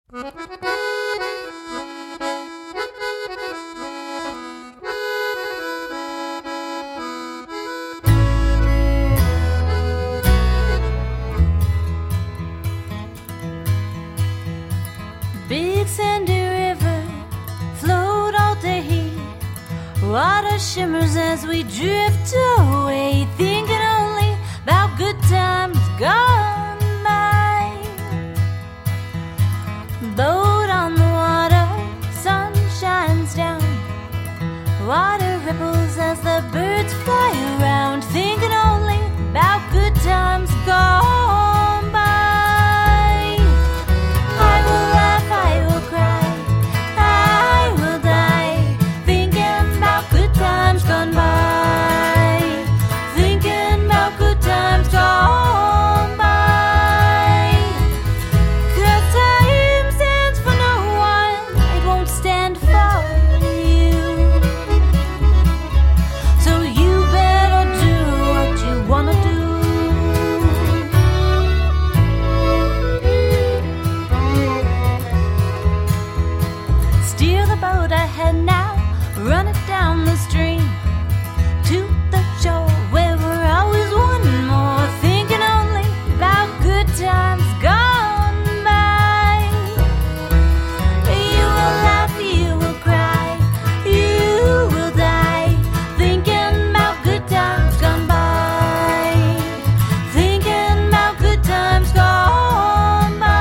Big sandy river, float all day. Water shimmers as we drift away, thinking only about good times gone by. Boat on the water, sun shines down. Water ripples as the birds fly around, thinking only about good times gone by. I will laugh, I will cry, I will die, thinking about good times gone by, thinking about good times gone by. 'Cause time stands for no one, it won't stand for you. So you better do what you wanna do. Steer the boat ahead now, run it down the stream to the shore where we're always wanting more, thinking only about good times gone by. You will laugh, you will cry, you will die, thinking about good times gone by, thinking about good times gone by.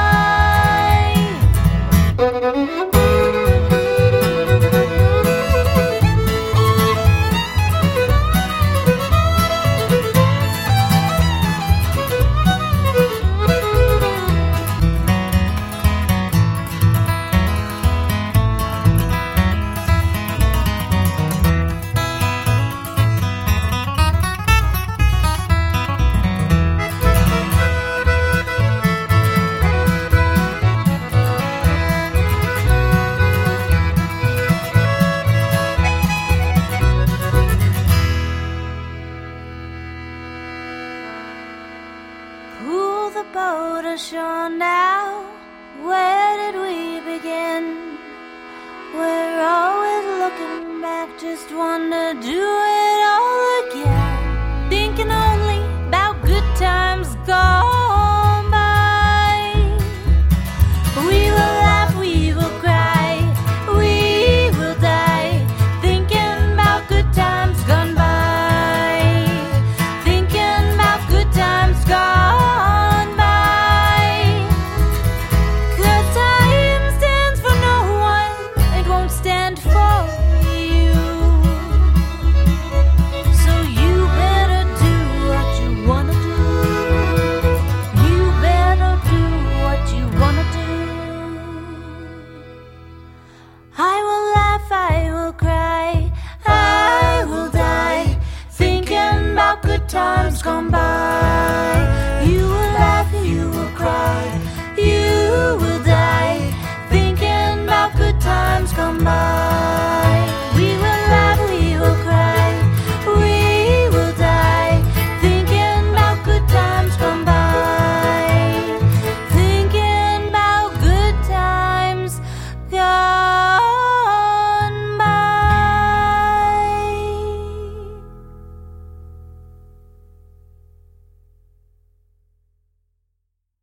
Pull the boat ashore now. Where did we begin? We're always looking back, just wonder, do